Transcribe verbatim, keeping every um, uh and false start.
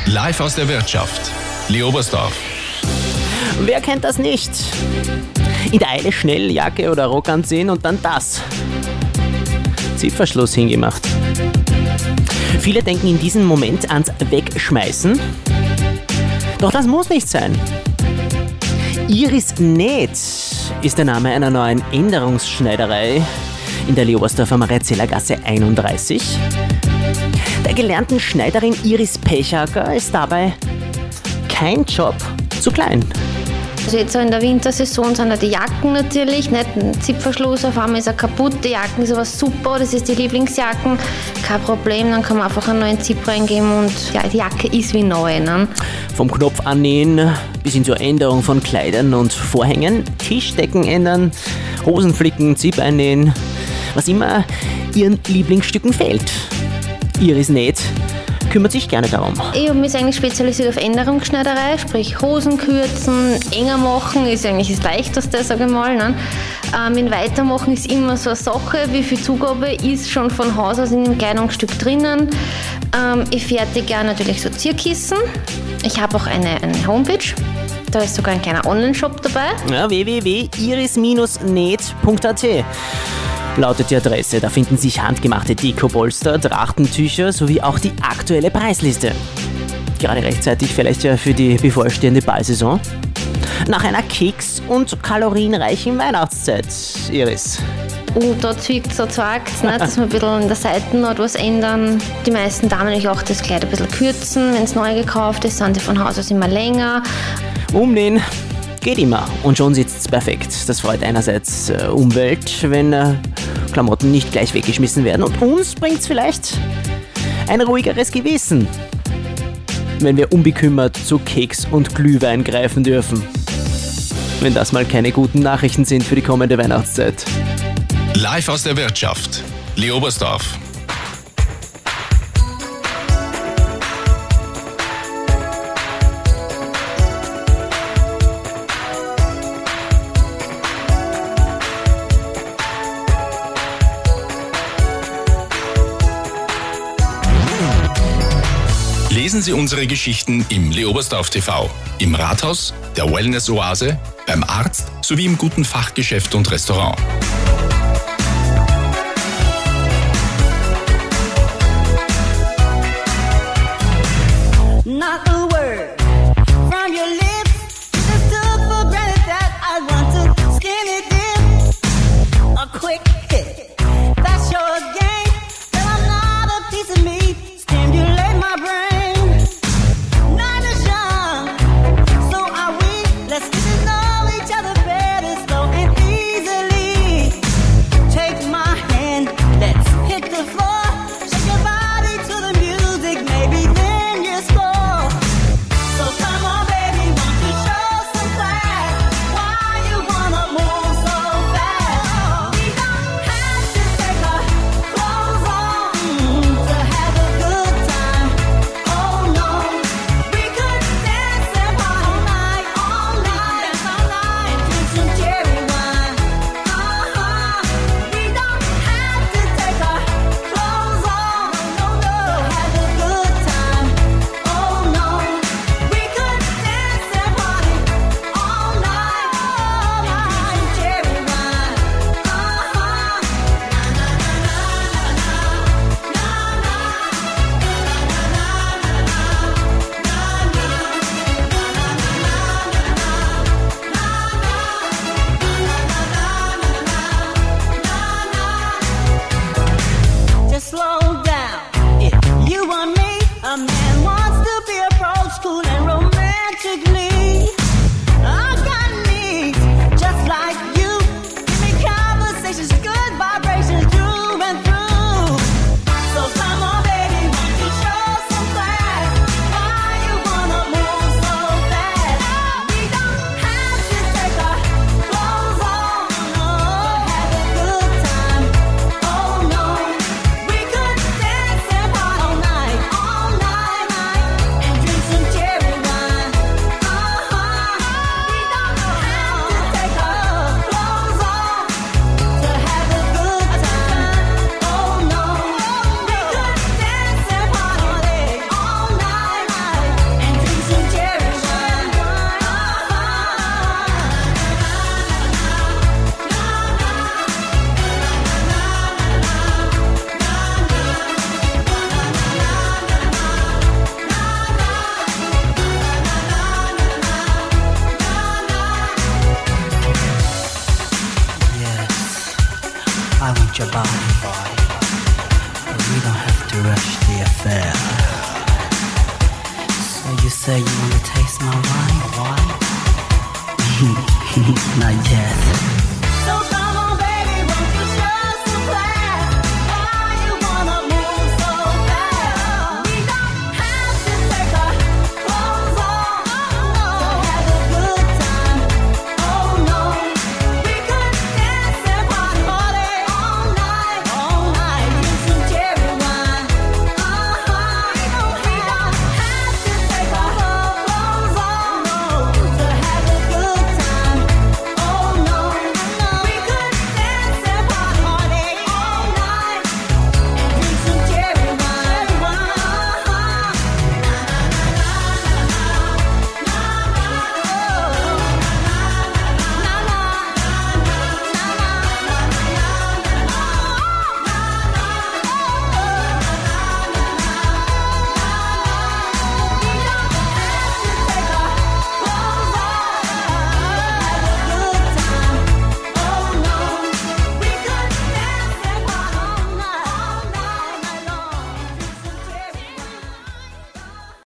Live aus der Wirtschaft. Lee Oberstdorf. Wer kennt das nicht? In der Eile schnell Jacke oder Rock anziehen und dann das. Zipverschluss hingemacht. Viele denken in diesem Moment ans Wegschmeißen. Doch das muss nicht sein. Iris Näht ist der Name einer neuen Änderungsschneiderei in der Lee Oberstdorfer Mariazellergasse einunddreißig. Der gelernten Schneiderin Iris Pechacker ist dabei kein Job zu klein. Also jetzt so in der Wintersaison sind ja die Jacken natürlich, nicht ein Zipverschluss, auf einmal ist er kaputt, die Jacken ist aber super, das ist die Lieblingsjacken, kein Problem, dann kann man einfach einen neuen Zip reingeben und ja, die Jacke ist wie neu. Ne? Vom Knopf annähen bis hin zur Änderung von Kleidern und Vorhängen, Tischdecken ändern, Hosen flicken, Zip einnähen, was immer ihren Lieblingsstücken fehlt. Iris Näht kümmert sich gerne darum. Ich habe mich eigentlich spezialisiert auf Änderungsschneiderei, sprich Hosen kürzen, enger machen ist eigentlich das Leichteste, sage ich mal. Ne? Ähm, in Weitermachen ist immer so eine Sache, wie viel Zugabe ist schon von Haus aus in dem Kleidungsstück drinnen. Ähm, ich fertige auch natürlich so Zierkissen. Ich habe auch eine, eine Homepage. Da ist sogar ein kleiner Online-Shop dabei. Ja, w w w punkt iris näht punkt a t lautet die Adresse. Da finden sich handgemachte Dekopolster, Trachtentücher sowie auch die aktuelle Preisliste. Gerade rechtzeitig vielleicht ja für die bevorstehende Ballsaison. Nach einer keks- und kalorienreichen Weihnachtszeit, Iris. Und da zwickt es, da zwackt es, dass wir ein bisschen an der Seite noch etwas ändern. Die meisten Damen natürlich auch das Kleid ein bisschen kürzen. Wenn es neu gekauft ist, sind die von Haus aus immer länger. Umnähen geht immer und schon sitzt es perfekt. Das freut einerseits äh, Umwelt, wenn äh, Klamotten nicht gleich weggeschmissen werden, und uns bringt es vielleicht ein ruhigeres Gewissen, wenn wir unbekümmert zu Keks und Glühwein greifen dürfen. Wenn das mal keine guten Nachrichten sind für die kommende Weihnachtszeit. Live aus der Wirtschaft. Lee Oberstdorf. Lesen Sie unsere Geschichten im Lee Oberstdorf T V, im Rathaus, der Wellness-Oase, beim Arzt sowie im guten Fachgeschäft und Restaurant. Not a word from your lips. Just took for granted that I want to skinny dip. A quick hit. That's your game. Well, I'm not a piece of meat. Stimulate my brain. Night is young, so are we. Let's get to know each other better, slow and easily. about your body, boy. But we don't have to rush the affair. So you say you wanna taste my wine? Wine? Not yet.